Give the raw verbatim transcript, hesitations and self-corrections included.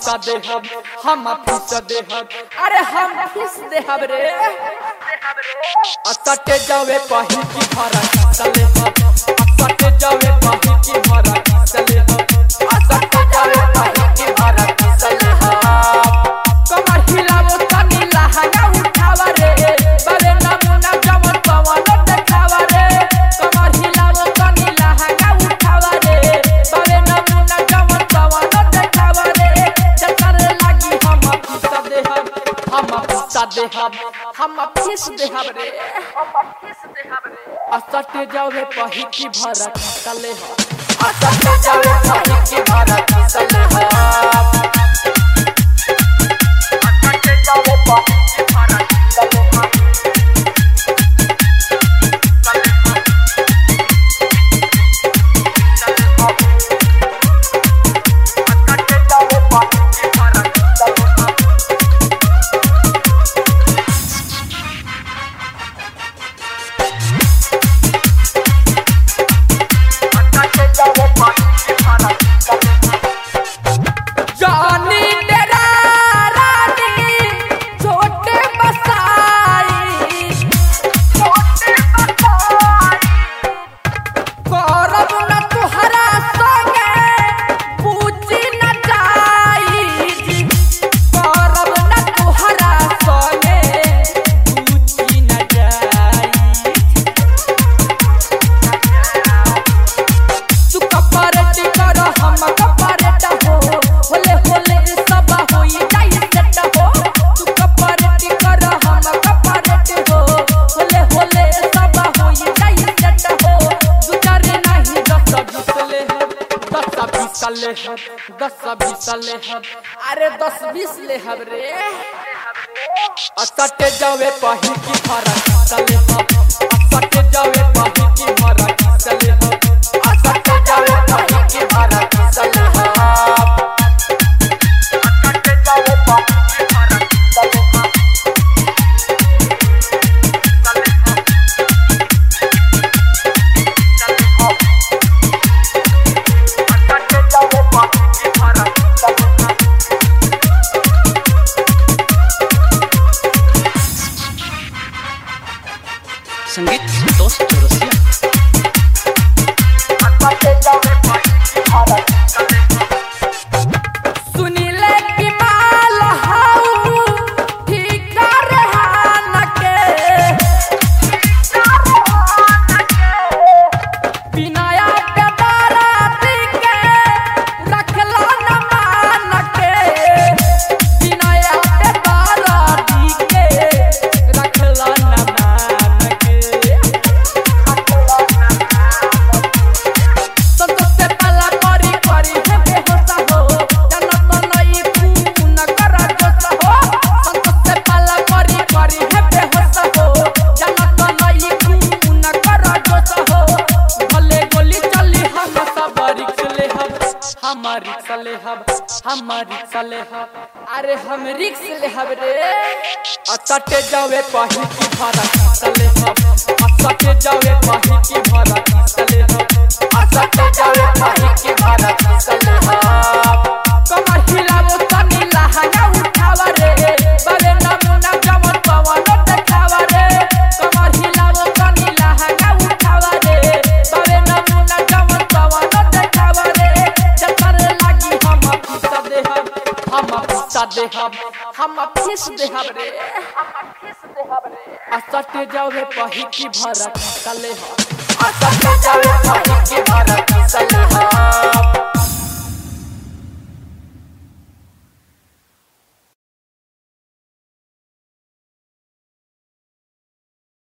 फीसा दे हम हम फीसा दे हम अरे हम फीस दे हम रे असटे जावे पाही की भरा चले हम असटे जावे पाही की भरा चले हम असटे जावे पाही की भरा चले हम कमर हिलावो तनी लहंगा उठावा रे बरे नमूना जमन पवन देखावा रे कमर हिलावो तनी लहंगा उठावा रे बरे नमूना जमन पवन देखावा रे चक्कर लागी हम फीसा दे हम हम फीसा दे हम हम फीस दे हम रे हम फीस दे हम रे असटे जावे पाही की भरा चले हम असटे जावे पाही की भरा चले हम असटे जावे पाही की भरा चले हम दस बीस ले हम अरे दस बीस ले हम रे असटे जावे पाही की भरा चले हम असटे जावे पाही की भरा चले हम असटे जावे पाही की भरा चले हम असटे जावे पाही की भरा चले हम संगीत संतोष चौरसिया सुनीले की माल हाउ ठीक रहन के बिनाया के बाराती के रखला न मान के बिनाया के बाराती के रखला न मान के संतोष से पला करी करी है बेहोसा हो जनत नई खून कर जोसा हो संतोष से पला करी करी है बेहोसा हो जनत नई खून कर जोसा हो भले गोली चली हम सब रिक्स ले हम हम रिक्स ले हम हम रिक्स ले हम अरे हम रिक्स ले हम रे असटे जावे पाही की भरा चले हम असटे जावे पाही की भरा चले हम असटे जावे पाही की भरा चले हम कमर हिलावो तनी लहंगा उठावा रे बरे नमूना जमन पवन देखावा रे कमर हिलावो तनी लहंगा उठावा रे बरे नमूना जमन पवन देखावा रे चक्कर लागी हम फीसा दे हम हम फीसा दे हम हम फीस दे हम रे हम फीस दे हम रे असटे जावे पाही की भरा चले हम असटे जावे पाही की भरा चले हम।